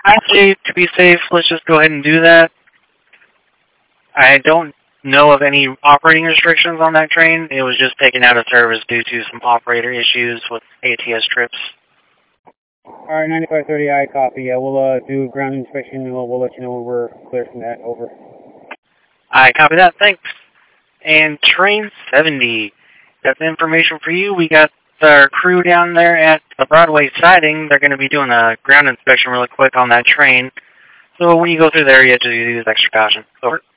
I say, to be safe, let's just go ahead and do that. I don't know of any operating restrictions on that train. It was just taken out of service due to some operator issues with ATS trips. Alright, 9530, I copy. Yeah, we'll do ground inspection and we'll let you know when we're clear from that. Over. I copy that, thanks. And train 70, got the information for you. We got our crew down there at the Broadway siding. They're going to be doing a ground inspection really quick on that train. So when you go through there, you have to use extra caution. Over.